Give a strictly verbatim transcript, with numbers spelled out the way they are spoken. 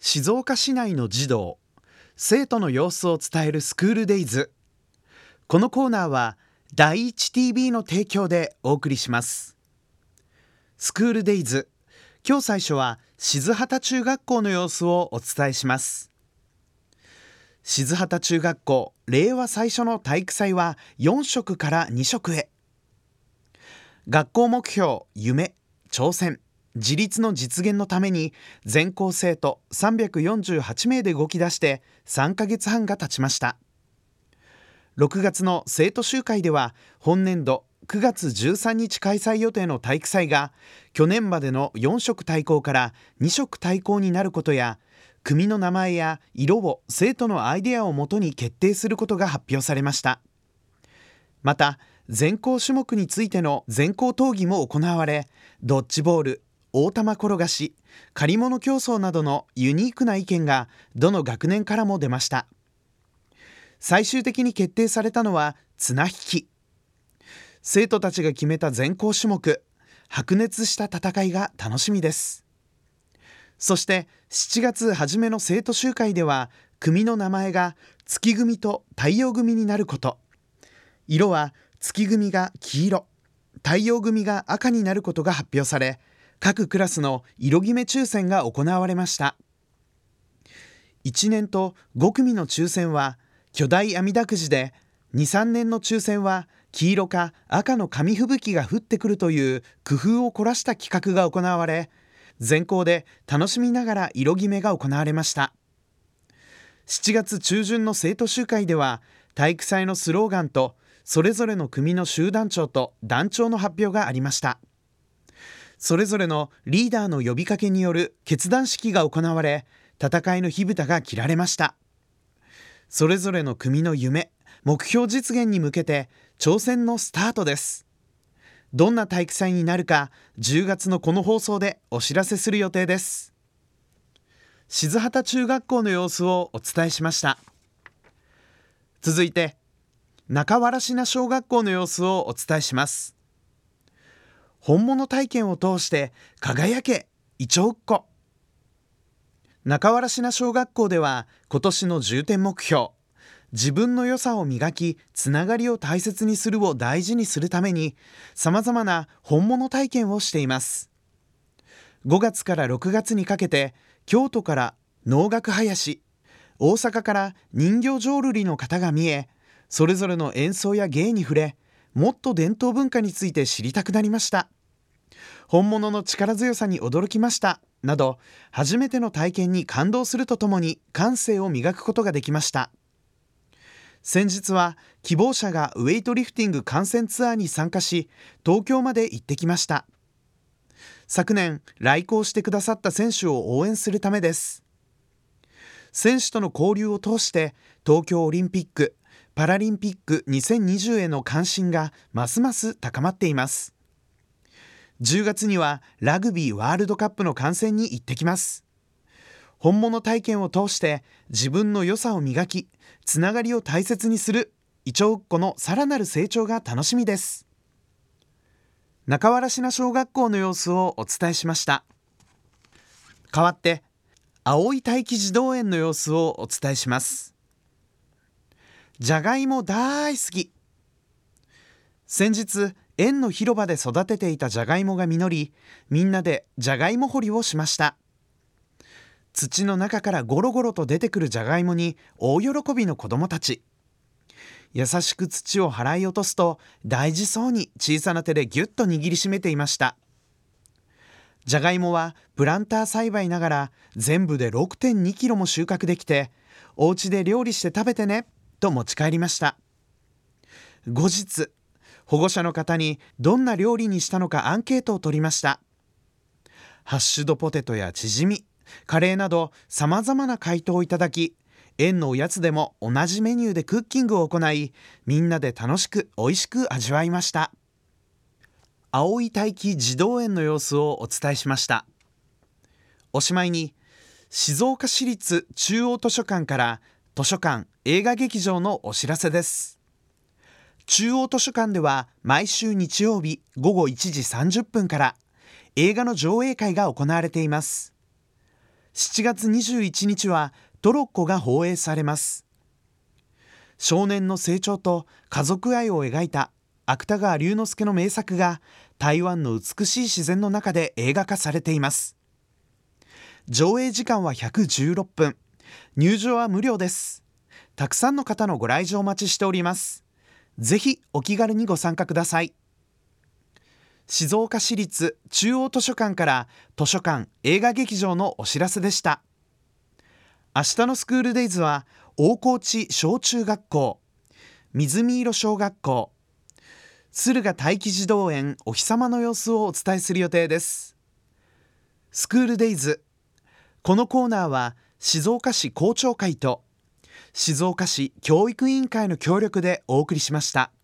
静岡市内の児童、生徒の様子を伝えるスクールデイズ。このコーナーは第一 ティービー の提供でお送りします。スクールデイズ、今日最初は静畑中学校の様子をお伝えします。静畑中学校、令和最初の体育祭はよん食からに食へ。学校目標、夢、挑戦、自立の実現のために全校生徒さんびゃくよんじゅうはち名で動き出してさんかげつはんが経ちました。ろくがつの生徒集会では本年度くがつじゅうさんにち開催予定の体育祭が去年までのよん食対抗からに食対抗になることや、組の名前や色を生徒のアイデアをもとに決定することが発表されました。また全校種目についての全校討議も行われ、ドッジボール、大玉転がし、借り物競争などのユニークな意見がどの学年からも出ました。最終的に決定されたのは綱引き。生徒たちが決めた全校種目、白熱した戦いが楽しみです。そしてしちがつ初めの生徒集会では、組の名前が月組と太陽組になること、色は月組が黄色、太陽組が赤になることが発表され、各クラスの色決め抽選が行われました。いちねんとご組の抽選は巨大網だくじで、に、さんねんの抽選は黄色か赤の紙吹雪が降ってくるという工夫を凝らした企画が行われ、全校で楽しみながら色決めが行われました。しちがつ中旬の生徒集会では、体育祭のスローガンとそれぞれの組の集団長と団長の発表がありました。それぞれのリーダーの呼びかけによる決断式が行われ、戦いの火蓋が切られました。それぞれの組の夢、目標実現に向けて挑戦のスタートです。どんな体育祭になるか、じゅうがつのこの放送でお知らせする予定です。静畑中学校の様子をお伝えしました。続いて中原科小学校の様子をお伝えします。本物体験を通して輝けいちょうっこ。中原科小学校では今年の重点目標、自分の良さを磨きつながりを大切にするを大事にするために、さまざまな本物体験をしています。ごがつからろくがつにかけて、京都から能楽囃子、大阪から人形浄瑠璃の方が見え、それぞれの演奏や芸に触れ、もっと伝統文化について知りたくなりました。本物の力強さに驚きましたなど、初めての体験に感動するとともに感性を磨くことができました。先日は希望者がウェイトリフティング観戦ツアーに参加し、東京まで行ってきました。昨年来校してくださった選手を応援するためです。選手との交流を通して東京オリンピック・パラリンピックにせんにじゅうへの関心がますます高まっています。じゅうがつにはラグビーワールドカップの観戦に行ってきます。本物体験を通して自分の良さを磨き、つながりを大切にするいちょうっこのさらなる成長が楽しみです。中原科小学校の様子をお伝えしました。代わって青い待機児童園の様子をお伝えします。じゃがいも大好き。先日園の広場で育てていたじゃがいもが実り、みんなでじゃがいも掘りをしました。土の中からゴロゴロと出てくるじゃがいもに大喜びの子どもたち。優しく土を払い落とすと、大事そうに小さな手でぎゅっと握りしめていました。じゃがいもはプランター栽培ながら全部で ろくてんにキロも収穫できて、お家で料理して食べてねと持ち帰りました。後日保護者の方にどんな料理にしたのかアンケートを取りました。ハッシュドポテトやチヂミ、カレーなどさまざまな回答をいただき、園のおやつでも同じメニューでクッキングを行い、みんなで楽しく美味しく味わいました。青い待機児童園の様子をお伝えしました。おしまいに静岡市立中央図書館から図書館映画劇場のお知らせです。中央図書館では毎週日曜日ごごいちじさんじゅっぷんから映画の上映会が行われています。 しちがつにじゅういちにちはトロッコが放映されます。少年の成長と家族愛を描いた芥川龍之介の名作が台湾の美しい自然の中で映画化されています。上映時間はひゃくじゅうろっぷん、入場は無料です。たくさんの方のご来場お待ちしております。ぜひお気軽にご参加ください。静岡市立中央図書館から図書館映画劇場のお知らせでした。明日のスクールデイズは大河内小中学校、水見色小学校、敦賀待機児童園お日様の様子をお伝えする予定です。スクールデイズ、このコーナーは静岡市校長会と静岡市教育委員会の協力でお送りしました。